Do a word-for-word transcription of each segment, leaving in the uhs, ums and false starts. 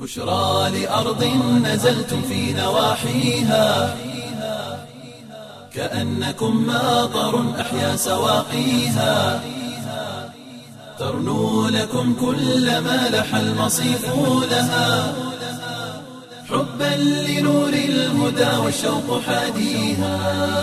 بشرى لأرض نزلتم في نواحيها كأنكم ماطر أحيا سواقيها ترنو لكم كل ما لح المصيف لها حبا لنور الهدى والشوق حاديها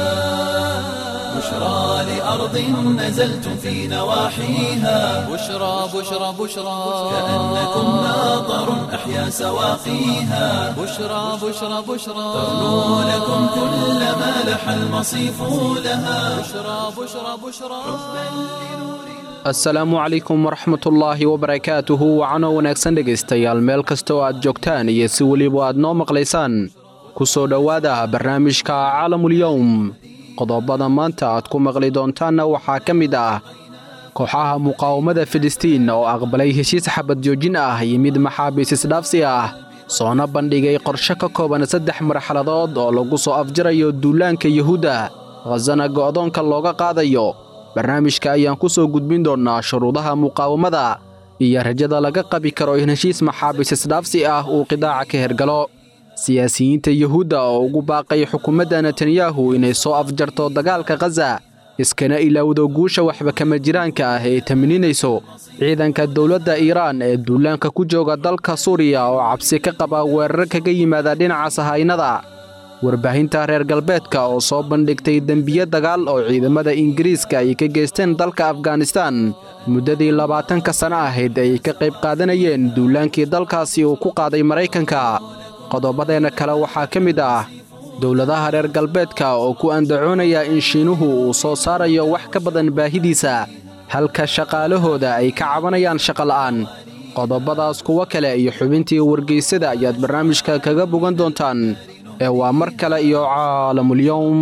بشرى لأرض نزلتم في نواحيها بشرى بشرى بشرى كأنكم ماطر أحيا سواقيها بشرى بشرى بشرى ترنو لكم كل ما لح المصيف لها بشرى بشرى بشرى asalaamu calaykum waraxmatullaahi wabarakaatuhu wacano wanaagsan dhegaystayaal meel kasta oo aad joogtaan iyo si weliba aad noo maqlaysaan ku soo dhowaada barnaamijka caalamulyowm qodobada maanta aad ku maqli doontaanna waxaa ka mid ah kooxaha muqaawamada filistiin oo aqbalay heshiis xabad joojin ah iyo mid maxaabiis isdhaafsi ah soona bandhigay qorshe ka kooban saddex marxaladood oo lagu soo afjarayo duulaanka yuhuudda khasana go'doonka looga qaadayo barnaamijka ayaan ku soo gudbin doonnaa shuruudaha muqaawamada iyo rajada laga qabi karo in heshiis maxaabiis isdhaafsi ah uu qidaaca ka hergalo siyaasiyiinta yuhuudda oo ugu baaqay xukuumadda netanyahu inay soo afjarto dagaalka khaza iskana ilowdo guusha waxba kama jiraanka ah ee tamininayso ciidanka dowladda iiraan ee duulaanka ku jooga dalka suuriya oo cabsi ka qaba weerar kaga yimaada dhinaca sahaynada warbaahinta reer galbeedka oo soo bandhigtay dembiye dagaal oo ciidamada ingiriiska ay ka geysteen dalka afghanistaan muddadii labaatanka sano ahayd ay ka qayb qaadanayeen duulaankii dalkaasi uu ku qaaday maraykanka qodobadeenna kale waxaa ka mid ah dowladaha reer galbeedka oo ku andacoonaya in shiinuhu uu soo saarayo wax ka badan baahidiisa halka shaqaalahooda ay ka cabanayaan shaqola'aan qodobadaas kuwo kale iyo xubintii wargeysada ayaad barnaamijka kaga bogan doontaan ee waa mar kale iyo caalamulyowm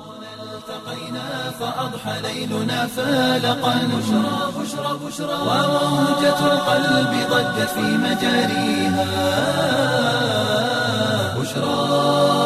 فأضحى ليلنا فالقا بشرى بشرى بشرى وموجة القلب ضجت في مجاريها بشرى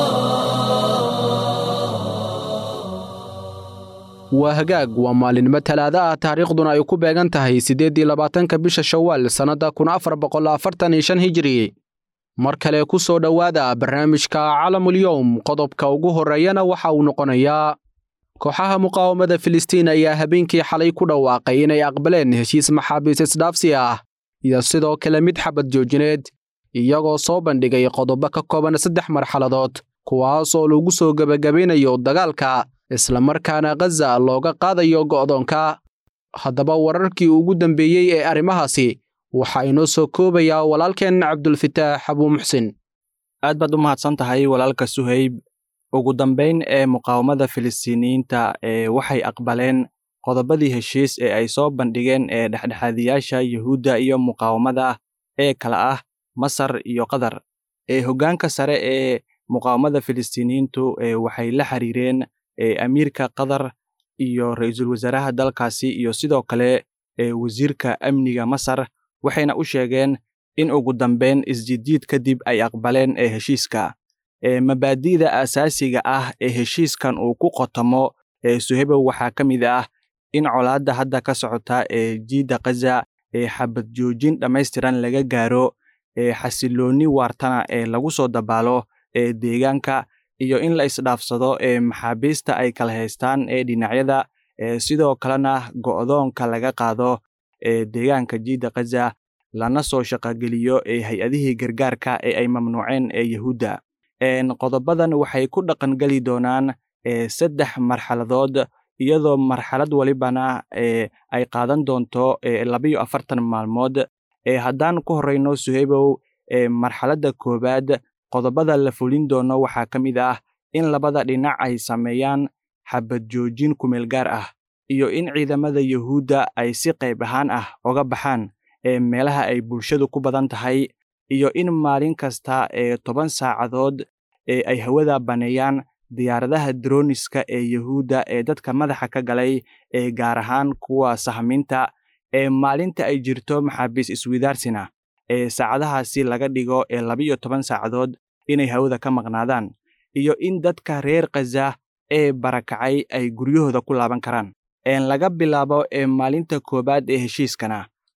waa hagaag waa maalinimo talaada ah taariikhduna ay ku beegan tahay siddeed iyo labaatanka bisha shawaal sannadda kun afar boqol afartan iyo shan hijri mar kale ku soo dhowaada barnaamijka caalamulyowm qodobka ugu horreeyana waxa uu noqonayaa kooxaha muqaawamada filistiin ayaa habeenkii xalay ku dhawaaqay inay aqbaleen heshiis maxaabiis isdhaafsi ah iyo sidoo kale mid xabad joojineed iyagoo soo bandhigay qodobo ka kooban saddex marxaladood kuwaas oo lagu soo gebagabaynayo dagaalka islamarkaana khaza looga qaadayo go'doonka haddaba wararkii ugu dambeeyey ee arrimahaasi waxaa inoo soo koobayaa walaalkeen cabdulfitaax abuu muxsin aad baad u mahadsan tahay walaalka suhayb ugu dambayn ee muqaawamada filistiiniyiinta ee waxay aqbaleen qodobadii heshiis ee ay soo bandhigeen ee dhexdhexaadiyaasha yuhuudda iyo muqaawamada ee kala ah masar iyo qatar ee hoggaanka sare ee muqaawamada filistiiniyiintu ee waxay la xiriireen ee amiirka qatar iyo ra'iisul wasaaraha dalkaasi iyo sidoo kale ee wasiirka amniga masar waxayna u sheegeen in ugu dambayn isjidiid kadib ay aqbaleen ee heshiiska ee mabaadi'da asaasiga ah ee heshiiskan uu ku qotamo ee suhaybow waxaa ka mid ah in colaadda hadda ka socota ee jiidda khaza ee xabad joojin dhammaystiran laga gaaro ee xasilloonni waartana ee lagu soo dabaalo ee deegaanka iyo in la isdhaafsado ee maxaabiista ay kala haystaan ee dhinacyada ee sidoo kalena go'doonka laga qaado ee deegaanka jiidda khaza lana soo shaqageliyo ee hay-adihii gargaarka ee ay mamnuuceen ee yuhuudda qodobadan waxay ku dhaqangeli doonaan ee saddex marxaladood iyadoo marxalad walibana ee ay qaadan doonto ee labiyo afartan maalmood ee haddaan ku horreyno suhaybow ee marxaladda koowaad qodobada la fulin doono waxaa ka mid ah in labada dhinac ay sameeyaan xabad joojin kumeel gaar ah iyo in ciidamada yuhuudda ay si qayb ahaan ah oga baxaan ee meelaha ay bulshadu ku badan tahay iyo in maalin kasta ee toban saacadood ee ay hawada baneeyaan diyaaradaha droniska ee yuhuudda ee dadka madaxa ka galay ee gaar ahaan kuwa sahminta ee maalinta ay jirto maxaabiis iswidaarsina ee saacadahaasi laga dhigo ee labiyo toban saacadood inay hawada ka maqnaadaan iyo in dadka reer khaza ee barakacay ay guryahooda ku laaban karaan een laga bilaabo ee maalinta koobaad ee heshiiskana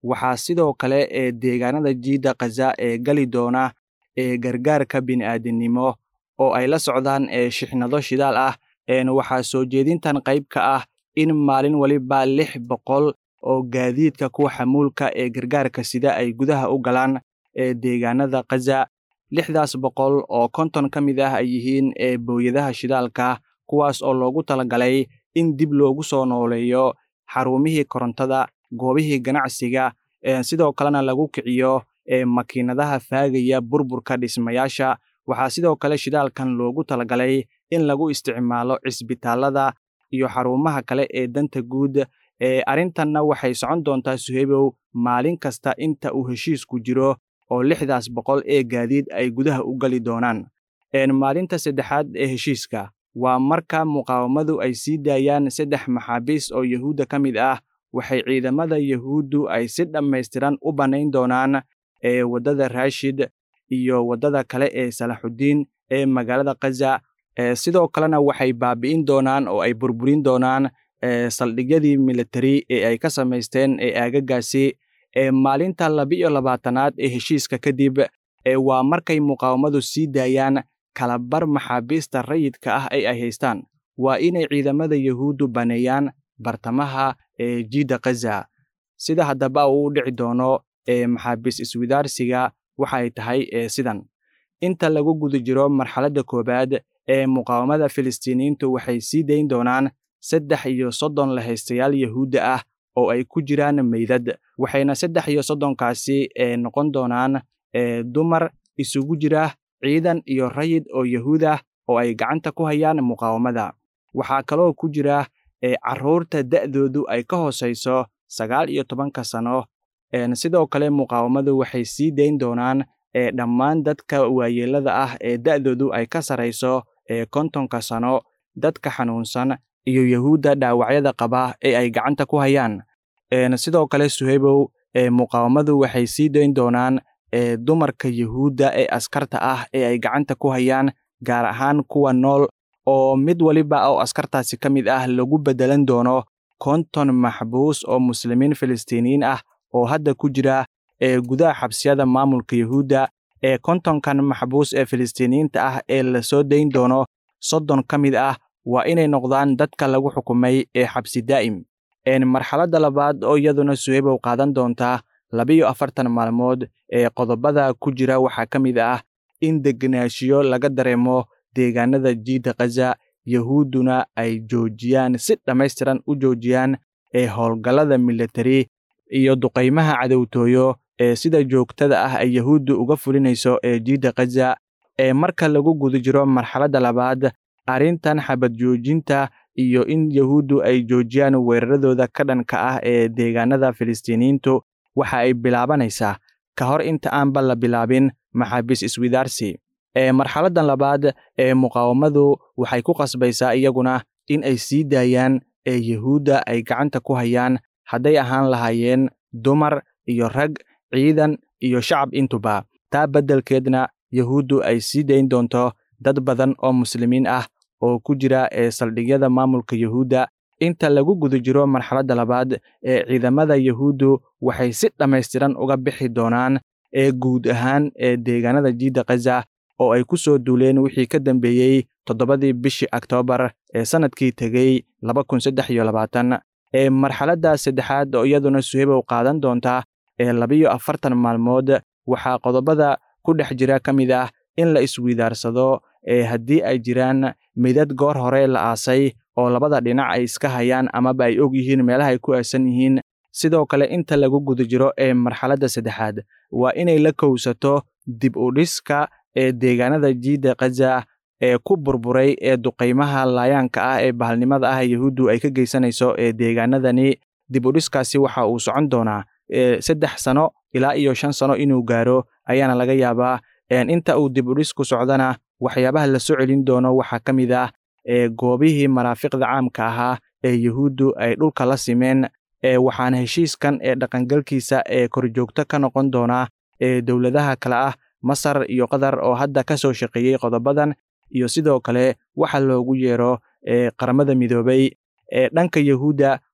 waxaa sidoo kale ee deegaanada jiida Gaza ee gali doona ee gargaarka bini'aadanimo oo ay la socdaan ee shixnado shidaal ah. een waxaa soo jeedintan qayb ka ah in maalin waliba lix boqol oo gaadiidka kuwa xamuulka ee gargaarka sida ay gudaha u galaan ee deegaanada Gaza. lixdaas boqol oo konton ka mid ah ay yihiin ee booyadaha shidaalka, kuwaas oo loogu talagalay in dib loogu soo nooleeyo xarumihii korontada, goobihii ganacsiga, ee sidoo kalena lagu kiciyo ee makiinadaha faagaya burburka dhismayaasha. waxaa sidoo kale shidaalkan loogu talagalay in lagu isticmaalo cisbitaalada iyo xarumaha kale ee danta guud. ee arrintanna waxay socon doontaa Suhaybow maalin kasta inta uu heshiisku jiro oo lixdaas boqol ee gaadiid ay gudaha u gali doonaan. een maalinta saddexaad ee heshiiska waa marka muqaawamadu ay sii daayaan saddex maxaabiis oo Yahuudda ka mid ah. waxay ciidamada Yahuuddu ay si dhammaystiran u banayn doonaan ee waddada Rashid iyo waddada kale ee Salaxudiin ee magaalada Gaza. ee sidoo kalena waxay baabi'in doonaan oo ay burburin doonaan ee saldhigyadii military ee ay ka samaysteen ee aagagaasi. ee maalinta laba iyo labaatanaad ee heshiiska kadib ee waa markay muqaawamadu sii daayaan kalabar maxaabiista rayidka ah ay ay haystaan. waa inay ciidamada Yahuuddu baneeyaan bartamaha ee jiida Gaza. sida haddaba uu u dhici doono ee maxaabiis iswidaarsiga waxay tahay ee sidan: inta lagu guda jiro marxaladda koowaad ee muqaawamada Filistiiniyiintu waxay sii dayn doonaan saddex iyo soddon lahaystayaal Yahuudda ah oo ay ku jiraan meydad, waxayna saddex iyo soddonkaasi ee noqon doonaan ee dumar isugu jira ciidan iyo rayid oo Yahuud ah oo ay gacanta ku hayaan muqaawamada. waxaa kaloo ku jira ee carruurta da'doodu ay ka hoosayso sagaal iyo tobanka sano. een sidoo kale muqaawamadu waxay sii dayn doonaan ee dhammaan dadka waayeelada ah ee da'doodu ay ka sarayso ee kontonka sano, dadka xanuunsan iyo Yahuudda dhaawacyada qaba ee ay gacanta ku hayaan. een sidoo kale Suhaybow ee muqaawamadu waxay sii dayn doonaan ee dumarka Yahuudda ee askarta ah ee ay gacanta ku hayaan, gaar ahaan kuwa nool oo mid waliba oo askartaasi ka mid ah lagu bedelan doono konton maxbuus oo muslimiin Filistiiniyiin ah oo hadda ku jira ee gudaha xabsiyada maamulka Yahuudda. ee kontonkan maxbuus ee Filistiiniyiinta ah ee la soo dayn doono soddon ka mid ah waa inay noqdaan dadka lagu xukumay ee xabsi daa'im. een marxaladda labaad oo iyaduna Suhaybow qaadan doonta laba iyo afartan maalmood ee qodobada ku jira waxaa ka mid ah in degenaanshiyo laga dareemo deegaanada jiida Gaza, Yahuudduna ay joojiyaan si dhammaystiran u joojiyaan ee howlgallada military iyo duqaymaha cadowtooyo ee sida joogtada ah ay Yahuuddu uga fulinayso ee jiida Gaza. ee marka lagu guda jiro marxaladda labaad, arrintan xabad joojinta iyo in Yahuuddu ay joojiyaan weeraradooda ka dhanka ah ee deegaanada Filistiiniyiintu waxa ay bilaabanaysaa ka hor inta aanba la bilaabin maxaabiis iswidaarsi. ee marxaladdan labaad ee muqaawamadu waxay ku qasbaysaa iyaguna in ay sii daayaan ee Yahuudda ay gacanta ku hayaan, hadday ahaan lahaayeen dumar iyo rag, ciidan iyo shacab intuba. taa beddelkeedna Yahuuddu ay sii dayn doonto dad badan oo muslimiin ah oo ku jira ee saldhigyada maamulka Yahuudda. inta lagu guda jiro marxaladda labaad ee ciidamada Yahuuddu waxay si dhammaystiran uga bixi doonaan ee guud ahaan ee deegaanada jiida Gaza oo ay ku soo duuleen wixii ka dambeeyey toddobadii bishii Oktoobar ee sanadkii tegey laba kun saddex iyo labaatan. ee marxaladda saddexaad oo iyaduna Suhaybow qaadan doonta ee laba iyo afartan maalmood waxaa qodobada ku dhex jira ka mid ah in la iswidaarsado ee haddii ay jiraan meydad goor hore la aasay oo labada dhinac ay iska hayaan amaba ay og yihiin meelaha ay ku aasan yihiin. sidoo kale inta lagu guda jiro ee marxaladda saddexaad waa inay la kowsato dib u dhiska ee deegaanada jiida Gaza ee ku burburay ee duqaymaha laayaanka ah ee bahalnimada ah Yahuuddu ay ka geysanayso ee deegaanadani. dib u dhiskaasi waxa uu socon doonaa ee saddex sano ilaa iyo shan sano inuu gaaro ayaana laga yaabaa. een inta uu dib u dhisku socdana waxyaabaha la soo celin doono waxaa ka mid ah ee goobihii maraafiqda caamka ahaa ee Yahuuddu ay dhulka la simeen. ee waxaana heshiiskan ee dhaqangalkiisa ee korjoogto ka noqon doona ee dowladaha kale ah Masar iyo Qatar oo hadda ka soo shaqeeyey qodobadan, iyo sidoo kale waxa loogu yeero ee qaramada midoobay. ee dhanka Yahuudda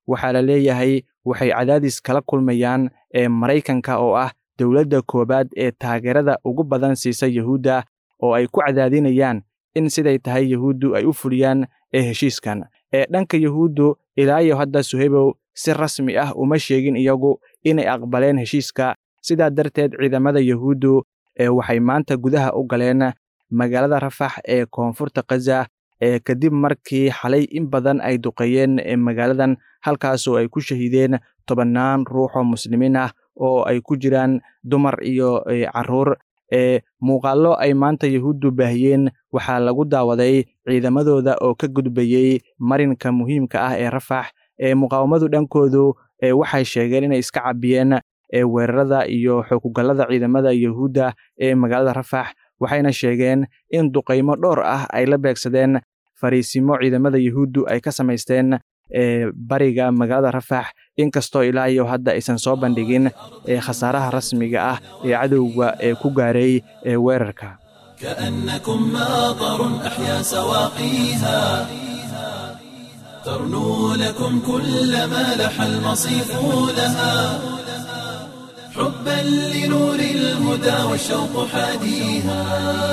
waxaa la leeyahay waxay cadaadis kala kulmayaan ee Maraykanka oo ah dowladda koobaad ee taageerada ugu badan siisa Yahuudda oo ay ku cadaadinayaan in siday tahay Yahuuddu ay u fuliyaan ee heshiiskan. Ee dhanka Yahuuddu ilaa iyo hadda Suhaybow si rasmi ah uma sheegin iyagu inay aqbaleen heshiiska. Sidaa darteed ciidamada Yahuuddu ee waxay maanta gudaha u galeen magaalada Rafax ee koonfurta Gaza ee kadib markii xalay in badan ay duqeeyeen magaaladan halkaasoo ay ku shahiideen tobannaan ruux oo muslimiin ah oo ay ku jiraan dumar iyo carruur. ee muuqaallo ay maanta Yahuuddu baahiyeen waxaa lagu daawaday ciidamadooda oo ka gudbayay marinka muhiimka ah ee Rafax. ee muqaawamadu dhankoodu ee waxay sheegeen inay iska cabiyeen ee weerarada iyo xoogugallada ciidamada Yahuudda ee magaalada Rafax, waxayna sheegeen in duqeymo dhowr ah ay la beegsadeen fariisimo ciidamada Yahuuddu ay ka samaysteen ee bariga magaalada Rafax, inkastoo ilaa iyo hadda aysan soo bandhigin ee khasaaraha rasmiga ah ee cadowga ee ku gaaray ee weerarka. كأنكم ماطر أحيا سواقيها ترنو لكم كل ما لح المصيف لها حبا لنور الهدى والشوق حاديها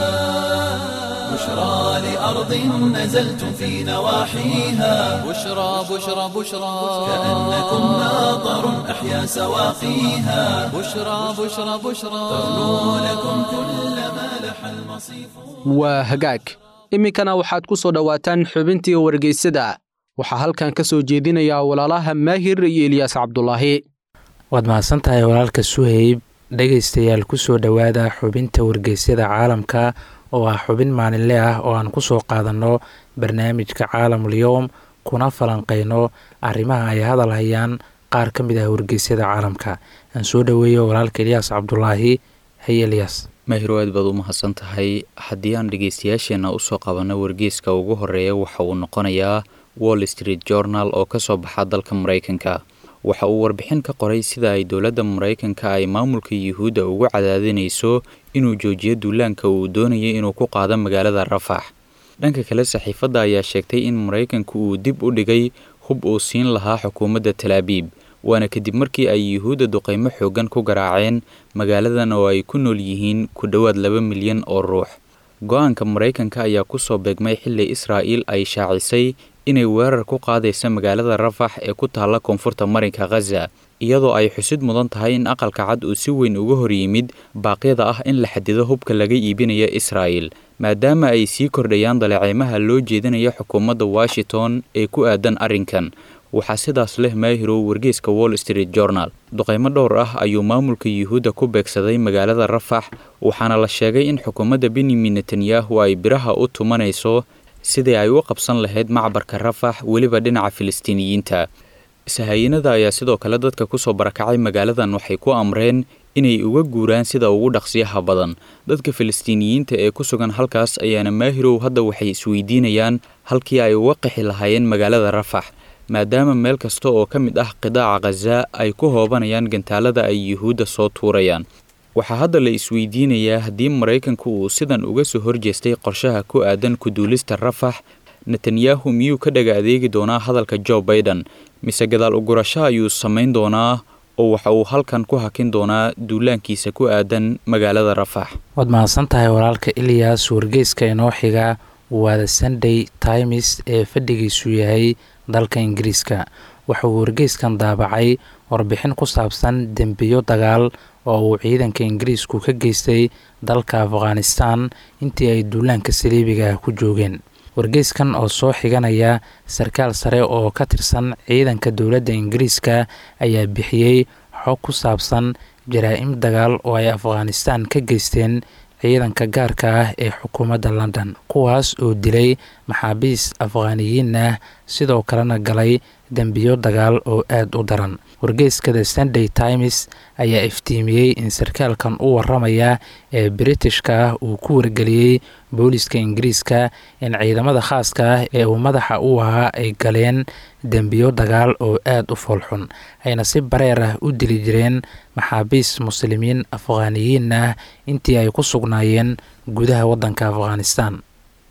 بشرى لأرض نزلتم في نواحيها بشرى بشرى بشرى كأنكم ماطر أحيا سواقيها بشرى بشرى بشرى ترنو لكم كل ما لح المصيف. waa hagaag iminkana waxaad ku soo dhowaataan xubintii wargeysada. waxaa halkan ka soo jeedinaya walaalaha Maahir iyo Ilyas Cabdulaahi. waad mahadsantahay walaalka Suhayb. dhegaystayaal ku soo dhowaada xubinta wargeysyada caalamka oo ah xubin maalinle ah oo aan ku soo qaadanno barnaamijka Caalamul Yawm kuna falanqeyno arrimaha ay hadal hayaan qaar ka mid ah wargeysyada caalamka. aan soo dhaweeyo walaalka Ilyas Cabdulaahi. hay Ilyas. Maahir, aad baad u mahadsantahay. haddii aan dhegaystayaasheena u soo qabanno wargeyska ugu horeeya waxa uu noqonayaa Wall Street Journal oo ka soo baxa dalka Mareykanka. waxa uu warbixin ka qoray sida ay dowladda Mareykanka ay maamulka Yahuudda ugu cadaadinayso inuu joojiyo duulaanka uu doonayay inuu ku qaado magaalada Rafax. dhanka kale saxiifadda ayaa sheegtay in Mareykanku uu dib u dhigay hub uu siin lahaa xukuumadda Tel Aviv, waana kadib markii ay Yahuudda duqeymo xoogan ku garaaceen magaaladan oo ay ku nool yihiin ku dhowaad laba milyan oo ruux. go'aanka Mareykanka ayaa ku soo beegmay xilli Israa'iil ay shaacisay inay weerar ku qaadayso magaalada Rafax ee ku taalla koonfurta marinka Gaza, iyadoo ay xusid mudan tahay in aqalka cad uu si weyn uga hor yimid baaqyada ah in la xadido hubka laga iibinayo Israa'iil, maadaama ay sii kordhayaan daleeceymaha loo jeedinayo xukuumadda Washington ee ku aadan arrinkan. waxaa sidaas leh Maahirow wargeyska Wall Street Journal. duqeymo dhowr ah ayuu maamulka Yahuudda ku beegsaday magaalada Rafax, waxaana la sheegay in xukuumadda Benjamin Netanyahu ay biraha u tumanayso sidii ay u qabsan lahayd macbarka Rafax weliba dhinaca Filistiiniyiinta. sahaayinada ayaa sidoo kale dadka ku soo barakacay magaaladan waxay ku amreen inay uga guuraan sida ugu dhaqsiyaha badan. dadka Filistiiniyiinta ee ku sugan halkaas ayaana Maahirow hadda waxay isweydiinayaan halkii ay uga qixi lahaayeen magaalada Rafax, maadaama meel kasta oo ka mid ah qidaaca Gaza ay ku hoobanayaan gantaalada ay Yahuudda soo tuurayaan. waxaa hadda la isweydiinayaa haddii Mareykanku uu sidan uga soo horjeestay qorshaha ku aadan ku duulista Rafax, Netanyahu miyuu ka dhaga adeegi doonaa hadalka Joe Biden mise gadaal u gurasho ayuu samayn doonaa oo waxa uu halkan ku hakin doonaa duulaankiisa ku aadan magaalada Rafax. waad mahadsantahay walaalka Ilyas. wargeyska inoo xiga waa The Sunday Times ee fadhigiisu yahay dalka Ingiriiska. waxa uu wargeyskan daabacay warbixin ku saabsan dembiyo dagaal oo uu ciidanka Ingiriisku ka geystay dalka Afghanistan intii ay duulaanka saliibiga ku joogeen. wargeyskan oo soo xiganaya sarkaal sare oo ka tirsan ciidanka dowladda Ingiriiska ayaa bixiyay xog ku saabsan jaraa'im dagaal oo ay Afghanistan ka geysteen ciidanka gaarka ah ee xukuumadda London, kuwaas oo dilay maxaabiis Afghaaniyiin ah sidoo kalena galay dembiyo dagaal oo aad u daran. wargeyska The Sunday Times ayaa iftiimiyey in sarkaalkan u waramaya ee Britishka ah uu ku wargeliyey booliska Ingiriiska in ciidamada khaaska ah ee uu madaxa u ahaa ay galeen dembiyo dagaal oo aad u foolxun, ayna si bareer ah u dili jireen maxaabiis muslimiin Afghaaniyiin ah intii ay ku sugnaayeen gudaha waddanka Afghanistan.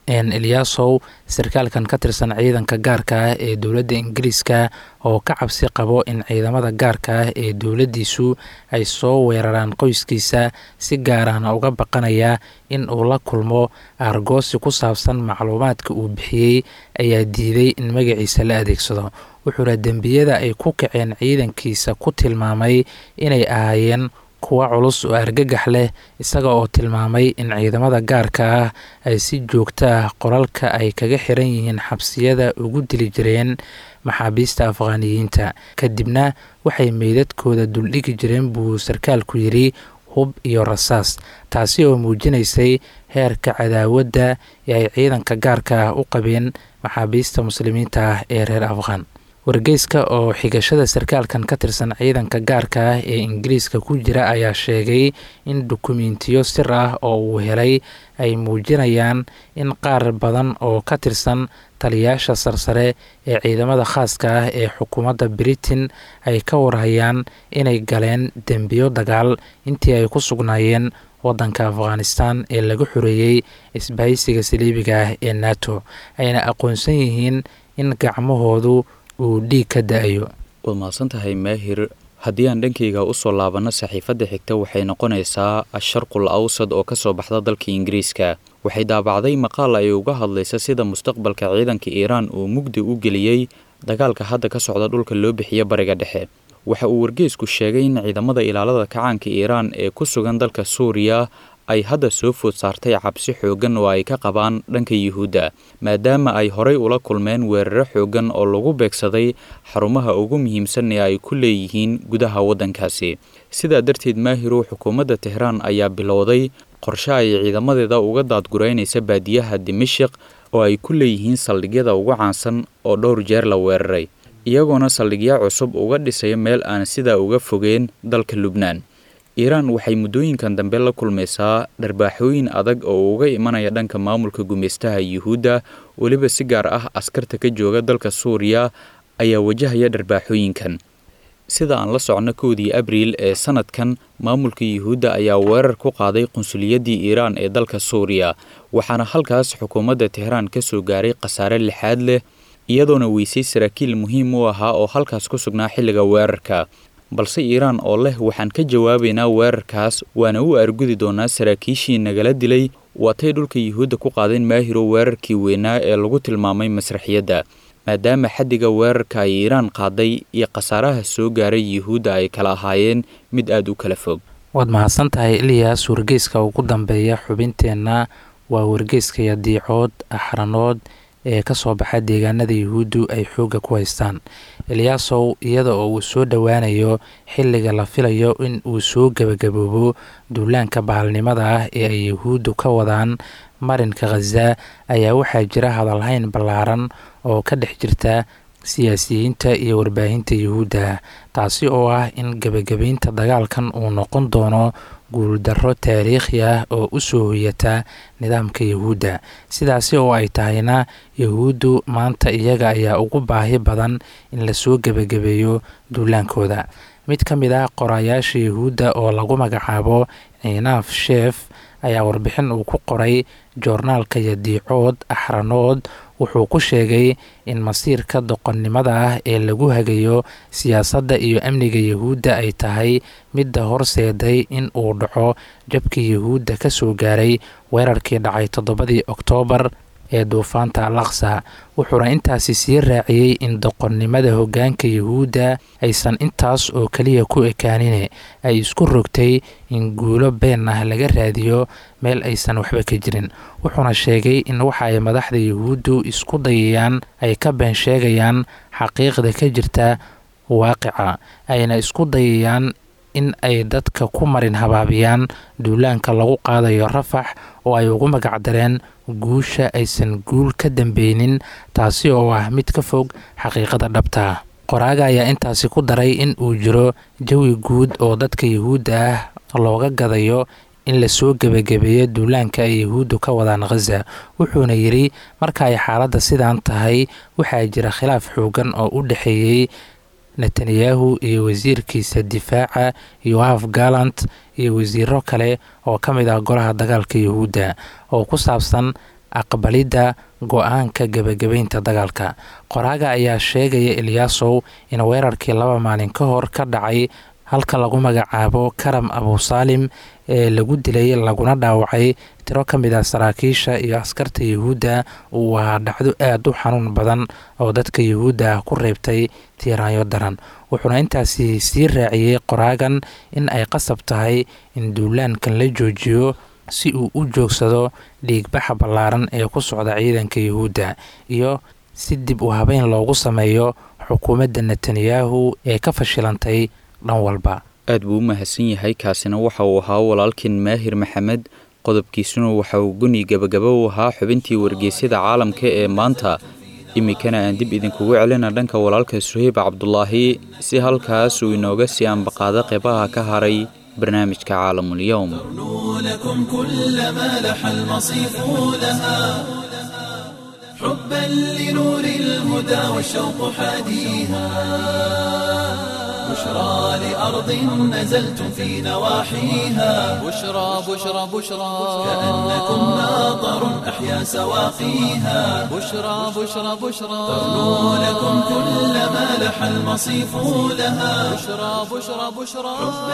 eliyaasow sarkaalkan ka tirsan ciidanka gaarka ah ee dowladda ingiriiska oo ka cabsi qabo in ciidamada gaarka ah ee dowladdiisu ay soo weeraraan qoyskiisa si gaar ahna uga baqanaya in uu la kulmo aargoosi ku saabsan macluumaadka uu bixiyey ayaa diiday in magaciisa la adeegsado wuxuuna dembiyada ay ku kaceen ciidankiisa ku tilmaamay inay ahaayeen kuwa culus oo argagax leh isaga oo tilmaamay in ciidamada gaarka ah ay si joogto ah qolalka ay kaga xiran yihiin xabsiyada ugu dili jireen maxaabiista afghaaniyiinta kadibna waxay meydadkooda duldhigi jireen buu sarkaalku yidhi hub iyo rasaas taasi oo muujinaysay heerka cadaawadda ee ay ciidanka gaarka ah u qabeen maxaabiista muslimiinta ah ee reer afghaan wargeyska oo xigashada sarkaalkan ka tirsan ciidanka gaarka ah ee ingiriiska ku jira ayaa sheegay in dukumentiyo sir ah oo uu helay ay muujinayaan in qaar badan oo ka tirsan taliyaasha sarsare ee ciidamada khaaska ah ee xukuumadda britain ay ka warhayaan inay galeen dembiyo dagaal intii ay ku sugnaayeen waddanka afghanistan ee laga xoreeyey isbahaysiga saliibiga ah ee nato ayna aqoonsan yihiin in gacmahoodu uu dhiig ka da-ayo waad mahadsan tahay maahir haddii aan dhankayga usoo laabanno saxiifadda xigta waxay noqonaysaa asharqul awsad oo ka soo baxda dalka ingiriiska waxay daabacday maqaal ay uga hadlaysa sida mustaqbalka ciidanka iiraan uu mugdi u geliyey dagaalka hadda ka socda dhulka loo bixiyo bariga dhexe waxa uu wargeysku sheegay in ciidamada ilaalada kacaanka iiraan ee ku sugan dalka suuriya ay hadda soo food saartay cabsi xooggan oo ay ka qabaan dhanka yuhuudda maadaama ay horay ula kulmeen weeraro xooggan oo lagu beegsaday xarumaha ugu muhiimsan ee ay ku leeyihiin gudaha waddankaasi sidaa darteed maahiru xukuumadda tehraan ayaa bilowday qorshe ay ciidamadeeda uga daadgureynaysa baadiyaha dimashik oo ay ku leeyihiin saldhigyada ugu caansan oo dhowr jeer la weeraray iyagoona saldhigyo cusub uga dhisaya meel aan sidaa uga fogeen dalka lubnaan iiraan waxay muddooyinkan dambe la kulmaysaa dharbaaxooyin adag oo uga imanaya dhanka maamulka gumaystaha yuhuudda weliba si gaar ah askarta ka jooga dalka suuriya ayaa wajahaya dharbaaxooyinkan sida aan la socno kowdii abriil ee sanadkan maamulka yuhuudda ayaa weerar ku qaaday qunsuliyaddii iiraan ee dalka suuriya waxaana halkaas xukuumadda tehraan ka soo gaaray khasaare lixaad leh iyadoona weysay saraakiil muhiim u ahaa oo halkaas ku sugnaa xilliga weerarka balse iiraan oo leh waxaan ka jawaabaynaa weerarkaas waana u argudi doonaa saraakiishii nagala dilay waatay dhulka yuhuudda ku qaadeen maahiro weerarkii weynaa ee lagu tilmaamay masraxiyadda maadaama xaddiga weerarka ay iiraan qaaday iyo khasaaraha soo gaaray yuhuudda ay kala ahaayeen mid aada u kala fog waad mahadsan tahay iliyas wargeyska ugu dambeeya xubinteenna waa wargeyska yadiicood axranood ee ka soo baxa deegaanada yuhuuddu ay xoogga ku haystaan eliyaasow iyada oo uu soo dhowaanayo xilliga la filayo in uu soo gebagaboobo duulaanka bahalnimada ah ee ay yuhuuddu ka wadaan marinka khaza ayaa waxaa jira hadalhayn ballaaran oo ka dhex jirta siyaasiyiinta iyo warbaahinta yuhuudda taasi oo ah in gebagabaynta dagaalkan uu noqon doono guuldarro taariikhi ah oo u soo hoyata nidaamka yuhuudda sidaasi oo ay tahayna yuhuuddu maanta iyaga ayaa ugu baahi badan in lasoo gebagabeeyo duulaankooda mid ka mid ah qorayaasha yuhuudda oo lagu magacaabo ciinaaf sheef ayaa warbixin uu ku qoray joornaalka yadiicood axranood wuxuu ku sheegay in masiirka doqonnimada ah ee lagu hagayo siyaasadda iyo amniga yuhuudda ay tahay midda horseeday in uu dhaco jabkii yuhuudda ka soo gaaray weerarkii dhacay toddobadii oktoobar ee duufaanta al aqsa wuxuuna intaasi sii raaciyey in doqonnimada hoggaanka yuhuudda aysan intaas oo keliya ku ekaanine ay isku rogtay in guulo been ah laga raadiyo meel aysan waxba ka jirin wuxuuna sheegay in waxa ay madaxda yuhuuddu isku dayayaan ay ka been sheegayaan xaqiiqda ka jirta waaqica ayna isku dayayaan in ay dadka ku marin habaabiyaan duulaanka lagu qaadayo rafax oo ay ugu magacdareen guusha aysan guul ka dambeynin taasi oo ah mid ka fog xaqiiqada dhabta qoraaga ayaa intaasi ku daray in uu jiro jawi guud oo dadka yuhuudda ah looga gadayo in lasoo gebagabeeyo duulaanka ay yuhuuddu ka wadaan khaza wuxuuna yidhi marka ay xaaladda sidaan tahay waxaa jira khilaaf xoogan oo u dhexeeyey netanyahu iyo wasiirkiisa difaaca yoaf gallant iyo wasiiro kale oo ka mid ah golaha dagaalka yuhuudda oo ku saabsan aqbalidda go-aanka gebagabeynta dagaalka. qoraaga ayaa sheegaya Ilyaasow in weerarkii laba maalin ka hor ka dhacay halka lagu magacaabo Karam Abu Salim ee lagu dilay laguna dhaawacay tiro ka mid ah saraakiisha iyo askarta Yuhuudda waa dhacdo aad u xanuun badan oo dadka Yuhuudda ku reebtay tiiraanyo daran. wuxuuna intaasi sii raaciyay qoraagan in ay qasab tahay in duulaankan la joojiyo si uu u joogsado dhiigbaxa ballaaran ee ku socda ciidanka Yuhuudda iyo si dib u habeyn loogu sameeyo xukuumadda Netanyahu ee ka fashilantay dhan walba. aad buu u mahadsan yahay. kaasina waxa uu ahaa walaalkiin Maahir Maxamed. qodobkiisuna waxa uu guni gabagaba u ahaa xubintii wargeysyada caalamka ee maanta. imikana aan dib idinkugu celina dhanka walaalka Suhayb Cabdullaahi si halkaas uu inooga sii ambaqaado qeybaha ka haray برنامجك عالم اليوم. ترنو لكم كل ما لح المصيف لها حبا لنور الهدى والشوق حاديها بشرى لأرض نزلتم في نواحيها بشرى بشرى بشرى كأنكم ناظر أحيا سواقيها بشرى بشرى بشرى ترنو لكم كل ما لح المصيف لها بشرى بشرى بشرى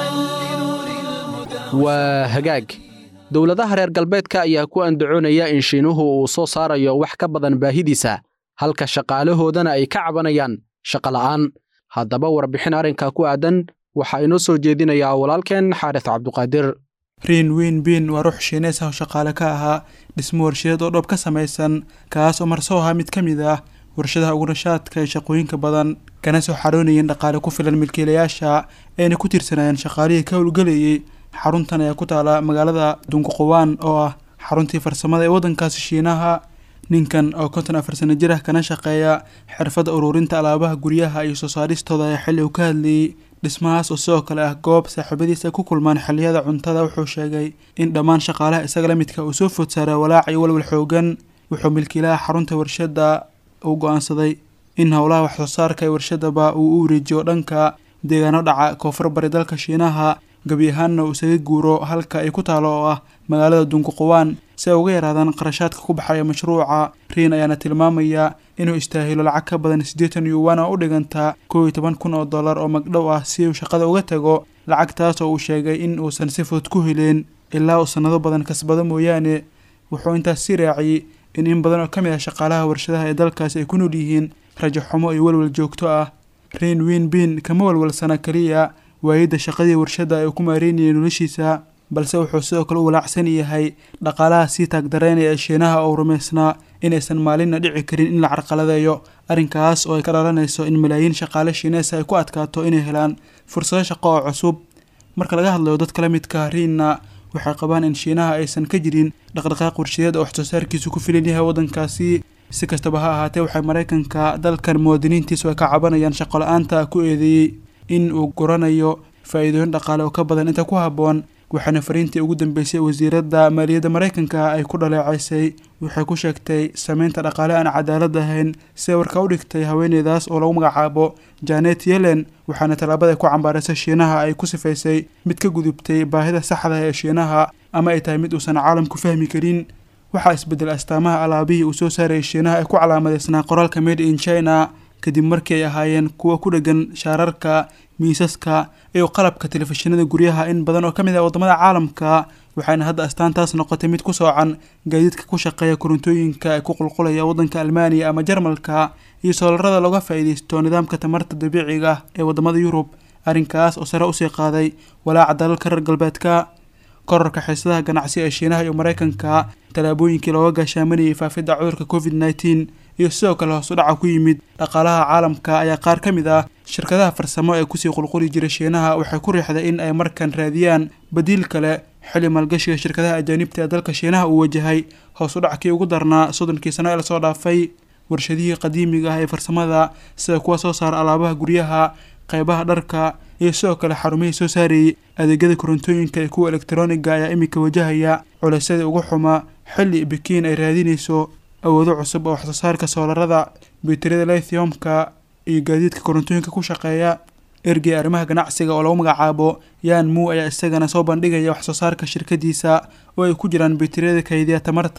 waa hagaag dowladaha reer galbeedka ayaa ku andacoonaya in Shiinuhu uu soo saarayo wax ka badan baahidiisa halka shaqaalahoodana ay ka cabanayaan shaqo la'aan. haddaba warbixin arrinka ku aadan waxa inoo soo jeedinayaa walaalkeen Xaaris Cabduqaadir. Rin Winbin waa ruux Shiinees ah oo shaqaale ka ahaa dhismo warshadeed oo dhoob ka samaysan kaas oo marso ahaa mid ka mid ah warshadaha ugu nashaadka ee shaqooyinka badan kana soo xaroonayeen dhaqaale ku filan milkiilayaasha ayna ku tirsanayeen shaqaalihii ka howlgelayay. xaruntan ayaa ku taala magaalada Dunquqowaan oo ah xaruntii farsamada ee waddankaasi Shiinaha. ninkan oo konton afar sano jir ah kana shaqeeya xirfadda ururinta alaabaha guryaha iyo soo saaristooda ayaa xilli uu ka hadlayay dhismahaas oo sidoo kale ah goob saaxiibadiisa ku kulmaan xilliyada cuntada. wuxuu sheegay in dhammaan shaqaalaha isaga la midka uu soo food saaray walaac iyo walwal xoogan. wuxuu milkiilaha xarunta warshadda uu go'aansaday in howlaha wax soo saarka ee warshadaba uu u wareejiyo dhanka deegaano dhaca koonfur bari dalka Shiinaha gabi ahaanna uu isaga guuro halka ay ku taalo oo ah magaalada Dunquqowaan si ay uga yaraadaan qarashaadka ku baxaya mashruuca. Rin ayaana tilmaamaya inuu istaahilo lacag ka badan siddeetan yuwan oo u dhiganta kow iyo toban kun oo dollar oo magdhow ah si uu shaqada uga tago. lacagtaas oo uu sheegay in uusan si fudud ku helin ilaa uu sanado badan kasbado mooyaane. wuxuu intaas sii raaciyay in in badan oo ka mid ah shaqaalaha warshadaha ee dalkaasi ay ku nool yihiin rajo xumo iyo walwal joogto ah. Rin Winbin kama walwalsana kaliya waayida shaqadii warshada ay ku maareynayeen noloshiisa balse wuxuu sidoo kale u walaacsan yahay dhaqaalaha sii taagdareynaya ee Shiinaha oo rumaysnaa inaysan maalinna dhici karin in la carqaladeeyo arrinkaas oo ay ka dhalanayso in malaayiin shaqaale Shiinees ay ku adkaato inay helaan fursado shaqo oo cusub. marka laga hadlayo dadka la midka Rinna waxay qabaan in Shiinaha aysan ka jirin dhaqdhaqaaq warshadeed oo wax soo saarkiisu ku filan yahay waddankaasi. si kastaba ha ahaatee waxay Mareykanka dalkan muwaadiniintiisu ay ka cabanayaan shaqo la'aanta ku eedeeyay in uu goranayo faa'iidooyin dhaqaale oo ka badan inta ku habboon. waxaana fariintii ugu dambeysay wasiiradda maaliyadda Mareykanka ay ku dhaleecaysay waxay ku sheegtay sameynta dhaqaale aan cadaalad ahayn si warka u dhigtay haweeneydaas oo lagu magacaabo Janet Yellen. waxaana talaabada ku cambaaraysa Shiinaha ay ku sifaysay mid ka gudubtay baahida saxda ah ee Shiinaha ama ay tahay mid uusan caalamku fahmi karin. waxaa isbedel astaamaha alaabihii uu soo saaray Shiinaha ay ku calaamadeysnaa qoraalka Made in China kadib markii ay ahaayeen kuwa ku dhagan shaararka miisaska iyo qalabka telefishinada guryaha in badan oo ka mid ah wadamada caalamka. waxaana hadda astaantaas noqotay mid ku soocan gaadiidka ku shaqeeya korontooyinka ee ku qulqulaya waddanka Almaaniya ama Jarmalka iyo soolarada looga faa'iideysto nidaamka tamarta dabiiciga ah ee wadamada Yurub. arrinkaas oo sare u sii qaaday walaaca dalalka reer galbeedka. kororka xiisadaha ganacsi ee Shiinaha iyo Mareykanka talaabooyinkii looga gaashaamanayay faafidda cudurka covid nineteen iyo sidoo kale hoos u dhaca ku yimid dhaqaalaha caalamka ayaa qaar ka mid ah shirkadaha farsamo ee kusii qulquli jiray Shiinaha waxay ku riixday in ay markan raadiyaan badiil kale xilli maalgashiga shirkadaha ajaanibta ee dalka Shiinaha uu wajahay hoos u dhackii ugu darnaa soddonkii sano ee la soo dhaafay. warshadihii qadiimiga ah ee farsamada sida kuwa soo saara alaabaha guryaha qaybaha dharka iyo sidoo kale xarumihii soo saarayay adeegyada korontooyinka ee kuwa elektarooniga ayaa imika wajahaya culaysyadii ugu xumaa xilli Beijing ay raadinayso awoodo cusub oo wax soo saarka soolarada bateriyada lithiumka iyo gaadiidka korontooyinka ku shaqeeya. ergey arrimaha ganacsiga oo lagu magacaabo Yan Mu ayaa isagana soo bandhigaya wax soo saarka shirkadiisa oo ay ku jiraan bateriyada kaydiya tamarta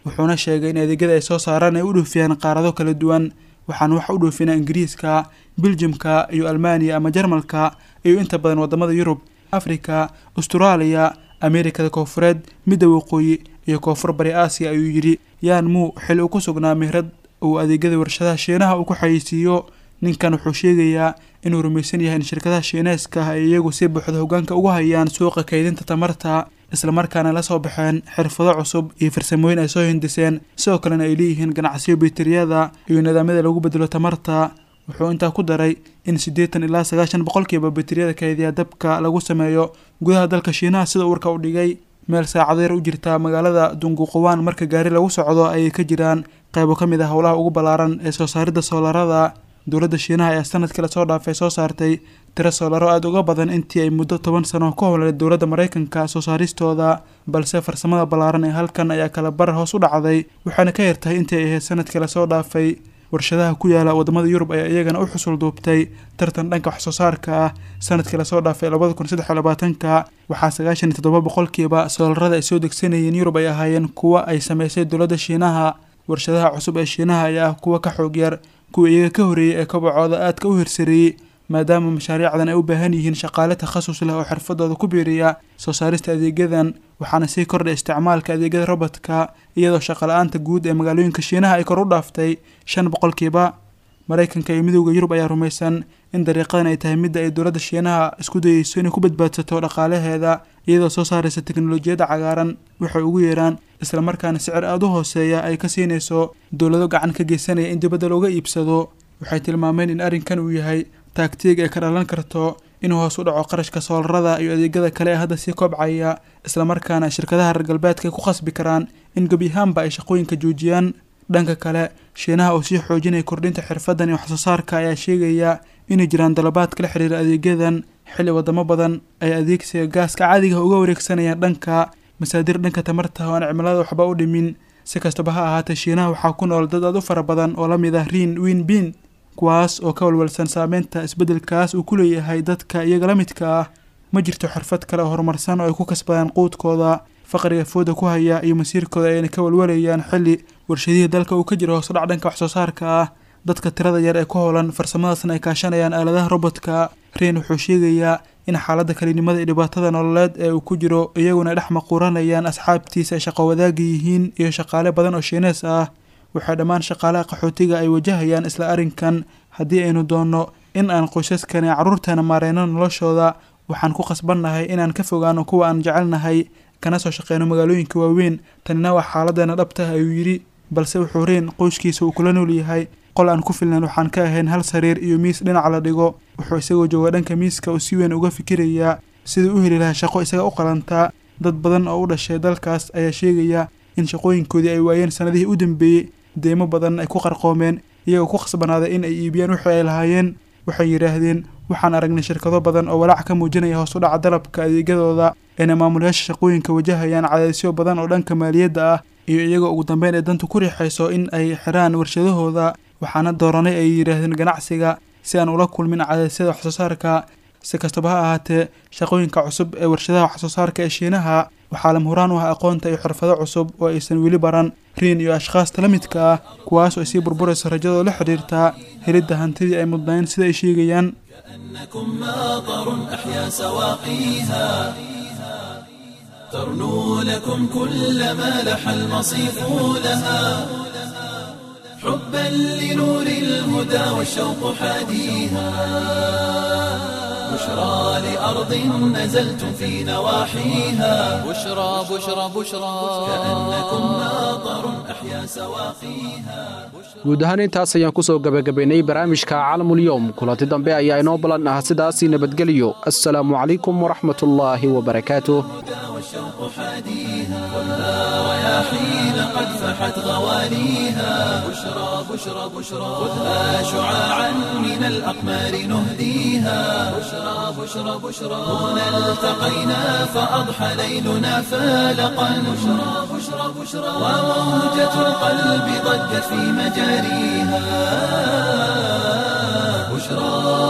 wuxuuna sheegay in adeegyada ay soo saaraan ay u dhoofiyaan qaarado kala duwan, waxaana waxa u dhoofinaa Ingiriiska, Belgiumka iyo Almaaniya ama Jarmalka iyo inta badan wadamada Yurub, Afrika, Australia, Ameerikada Koonfureed, midda waqooyi iyo koonfur bari Aasiya, ayuu yidhi Yan Mu xil uu ku sugnaa meherad uu adeegyada warshadaha Shiinaha uu ku xayeysiiyo. ninkan wuxuu sheegayaa inuu rumaysan yahay in shirkadaha Shiineeska ay iyagu si buuxda hoggaanka ugu hayaan suuqa kaydinta tamarta, isla markaana la soo baxeen xirfado cusub iyo farsamooyin ay soo hindiseen, sidoo kalena ay leeyihiin ganacsiyo baytariyada iyo nidaamyada lagu bedelo tamarta. wuxuu intaa ku daray in siddeetan ilaa sagaashan boqolkiiba baytariyada kaydiya dabka lagu sameeyo gudaha dalka Shiinaha, sida warka u dhigay. meel saacadeer u jirta magaalada Dunguqowaan marka gaari lagu socdo ayay ka jiraan qaybo ka mid ah howlaha ugu ballaaran ee soo saaridda soolarada. dowladda Shiinaha ayaa sanadkii la soo dhaafay soo saartay tiro soolaro aad uga badan intii ay muddo toban sano ku howleed dowladda Mareykanka soo saaristooda, balse farsamada ballaaran ee halkan ayaa kala bar hoos u dhacday, waxaana ka yartahay intii ay ahayd sanadkii la soo dhaafay. warshadaha ku yaala wadamada Yurub ayaa iyagana u xusul duubtay tartan dhanka wax soo saarka ah. sanadkii la soo dhaafay labada kun saddex iyo labaatanka waxaa sagaashan iyo toddoba boqolkiiba soolarada ay soo degsanayeen Yurub ay ahaayeen kuwa ay sameysay dowladda Shiinaha. warshadaha cusub ee Shiinaha ayaa ah kuwa ka xoog yar kuwa iyaga ka horeeyay ee kobocooda aadka u hirsareeyay, maadaama mashaariicdan ay u baahan yihiin shaqaale takhasus leh oo xirfadooda ku biiriya soo saarista adeegyadan, waxaana sii kordhay isticmaalka adeegyada robotka iyadoo shaqo la'aanta guud ee magaalooyinka Shiinaha ay kor u dhaaftay shan boqolkiiba. Mareykanka iyo midowda Yurub ayaa rumaysan in dariiqadan ay tahay midda ay dowladda Shiinaha isku dayeyso inay ku badbaadsato dhaqaalaheeda iyadoo soo saaraysa teknolojiyadda cagaaran, waxay ugu yeeraan, isla markaana sicir aad u hooseeya ay ka siinayso dowlado gacan ka geysanaya in dibadda looga iibsado. waxay tilmaameen in arrinkan uu yahay taagtiig ay ka dhalan karto inuu hoos u dhaco qarashka soolarada iyo adeegyada kale ee hadda sii kobcaya, isla markaana shirkadaha reer galbeedka ku khasbi karaan in gebi ahaanba ay shaqooyinka joojiyaan. dhanka kale, Shiinaha oo sii xoojinaya kordhinta xirfadan iyo wax soo saarka ayaa sheegaya inay jiraan dalabaad kala xiriira adeegyadan, xilli wadamo badan ay adeegsiga gaaska caadiga uga wareegsanayaan dhanka masaadir dhanka tamarta oo aan cimilada waxba u dhimin. si kastaba ha ahaatee, Shiinaha waxaa ku nool dad aad u fara badan oo la mid ah Rin Winbin, kuwaas oo ka walwalsan saameynta isbeddelkaas uu ku leeyahay dadka iyaga la midka ah. ma jirto xirfad kale oo horumarsan oo ay ku kasbadaan quudkooda, faqriga fooda ku haya iyo masiirkooda ayna ka walwalayaan xilli warshadihii dalka uu ka jiro hoos u dhac dhanka wax soo saarka ah. dadka tirada yar ee ku howlan farsamadaasna ay kaashanayaan aaladaha robotka. Rin wuxuu sheegayaa in xaaladda kalinimada iyo dhibaatada nololeed ee uu ku jiro iyaguna ay dhex maquuranayaan asxaabtiisa ay shaqo wadaagi yihiin iyo shaqaale badan oo Shiinees ah. waxaa dhammaan shaqaalaha qaxootiga ay wajahayaan isla arrinkan. haddii aynu doonno in aan qoysaskan iyo carruurteena maareyno noloshooda, waxaan ku khasbannahay inaan ka fogaano kuwa aan jecelnahay kana soo shaqeyno magaalooyinka waaweyn. tanina waa xaaladdeena dhabta ah, ayuu yidhi. balse wuxuu Rin qoyskiisa uu kula nool yahay qol aan ku filnayn, waxaan ka ahayn hal sariir iyo miis dhinac la dhigo. wuxuu isagoo jooga dhanka miiska uu si weyn uga fikirayaa sidii u heli lahaa shaqo isaga u qalantaa. dad badan oo u dhashay dalkaas ayaa sheegaya in shaqooyinkoodii ay waayeen sanadihii u dambeeyey, deymo badan ay ku qarqoomeen iyagoo ku khasbanaaday in ay iibiyaan wixii ay lahaayeen. waxay yidhaahdeen, waxaan aragnay shirkado badan oo walaac ka muujinaya hoos u dhaca dalabka adeegyadooda, ayna maamulayaasha shaqooyinka wajahayaan cadaadisyo badan oo dhanka maaliyadda ah, iyo iyagoo ugu dambeyn ay dantu ku riixayso in ay xiraan warshadahooda. waxaana dooranay ay yidhaahdeen ganacsiga si aan ula kulmin cadaadisyada wax soo saarka. si kastaba ha ahaatee, shaqooyinka cusub ee warshadaha wax soo saarka ee Shiinaha waxaa lama huraan u ah aqoonta iyo xirfado cusub oo aysan weli baran. Rin iyo ashkhaasta la midka ah kuwaas oo ay sii burburayso rajadooda la xiriirta helidda hantidii ay mudnaayeen sida ay sheegayaan. كأنكم ماطر أحيا سواقيها ترنو لكم كل ما لح المصيف لها حبا لنور الهدى والشوق حاديها بشرى لأرض نزلتم في نواحيها بشرى بشرى بشرى كأنكم ماطر أحيا سواقيها. guud ahaan intaas ayaan ku soo gabagabaynay barnaamijka Caalamul-Yawm. kulanti dambe ayaa inoo balan ah sidaasi nabadgelyo. assalaamu calaykum waraxmatullaahi wabarakaatuh. والشوق حاديها خذها رياحين قد فحت غواليها بشرى بشرى بشرى خذها شعاعا من الأقمار نهديها بشرى بشرى بشرى هنا التقينا فأضحى ليلنا فالقا بشرى بشرى بشرى وموجة القلب ضجت في مجاريها بشرى.